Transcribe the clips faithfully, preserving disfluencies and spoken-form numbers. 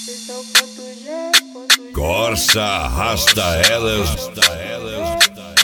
Corsa arrasta elas, arrasta elas.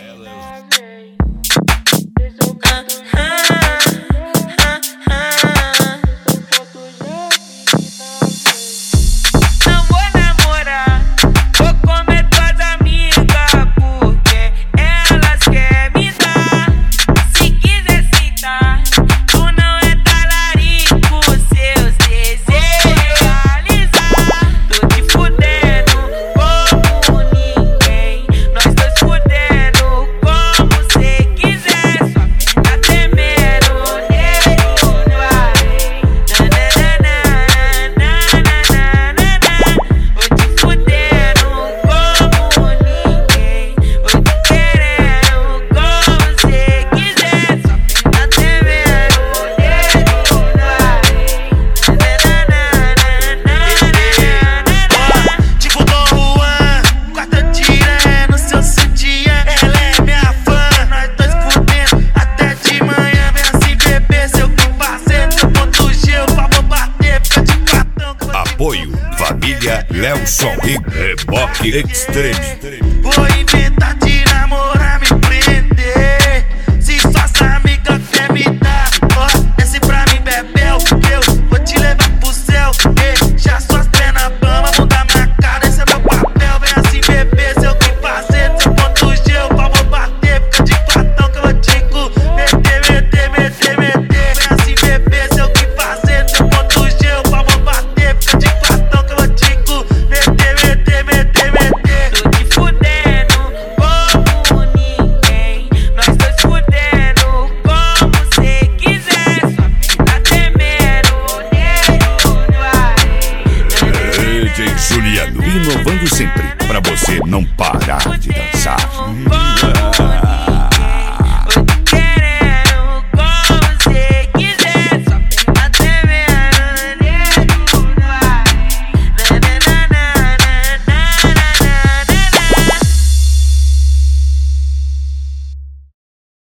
Apoio Família Lelson e Reboque Extreme. Vou inventar de namorar, me prender. Se suas amigas quer me dar, ó, desce pra mim, bebel. Eu vou te levar pro céu. Ei, já suas pernas bamba, bunda marcada, esse é meu papel. Vem assim, bebê, se eu que fazer, seu ponto G, eu vou bater. Fica de quatão que eu vou te meter, meter, meter, meter. Vem assim, bebê, se eu que fazer, seu ponto G, eu vou bater. Fica de quatão que eu vou te meter, meter, meter, meter. Tô te fudendo como ninguém. Nós dois fudendo como cê quiser. Só fica temendo, nego vai. D J Juliano, inovando sempre pra você não parar de dançar.